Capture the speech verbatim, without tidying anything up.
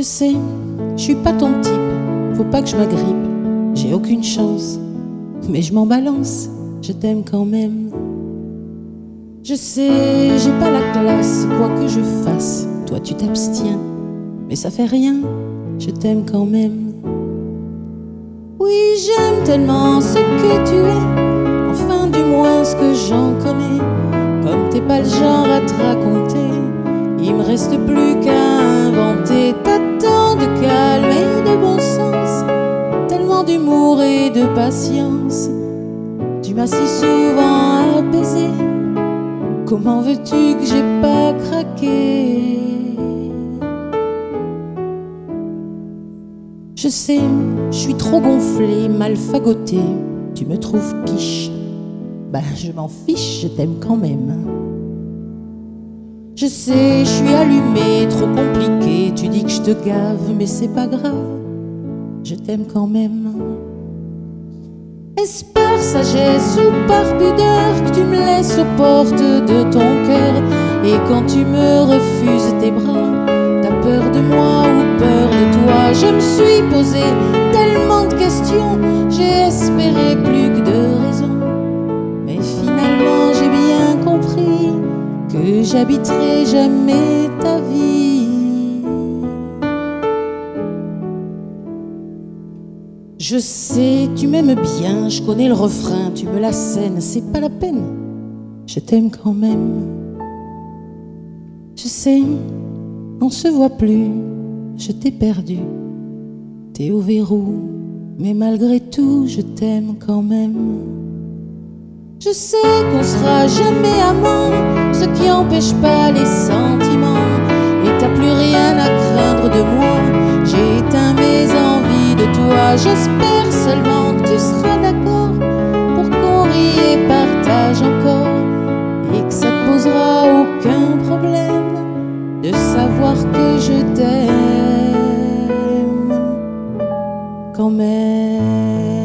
sais, je suis pas ton type, faut pas que je m'agrippe, j'ai aucune chance, mais je m'en balance, je t'aime quand même. Je sais, j'ai pas la classe, quoi que je fasse, toi tu t'abstiens, mais ça fait rien, je t'aime quand même. Oui, j'aime tellement ce que tu es, enfin du moins ce que j'en connais. Comme t'es pas le genre à te raconter, il me reste plus qu'à inventer. T'as tant de calme et de bon sens, tellement d'humour et de patience. Tu m'as si souvent apaisé, comment veux-tu que j'ai pas craqué? Je sais, je suis trop gonflée, mal fagotée, tu me trouves quiche. Ben je m'en fiche, je t'aime quand même. Je sais, je suis allumée, trop compliquée, tu dis que je te gave, mais c'est pas grave, je t'aime quand même. Est-ce par sagesse ou par pudeur que tu me laisses aux portes de ton cœur? Et quand tu me refuses tes bras, t'as peur de moi ou peur de toi? Je me suis posé tellement de questions, j'ai espéré plus que de raisons, mais finalement j'ai bien compris que j'habiterai jamais ta vie. Je sais, tu m'aimes bien, je connais le refrain, tu me l'assènes, c'est pas la peine, je t'aime quand même. Je sais, on se voit plus, je t'ai perdu, t'es au verrou, mais malgré tout, je t'aime quand même. Je sais qu'on sera jamais amants, ce qui empêche pas les sentiments, et t'as plus rien à craindre de moi, j'ai éteint mes envies de toi. J'espère seulement que tu seras d'accord pour qu'on rie et partage encore, et que ça te posera aucun problème de savoir que je t'aime quand même.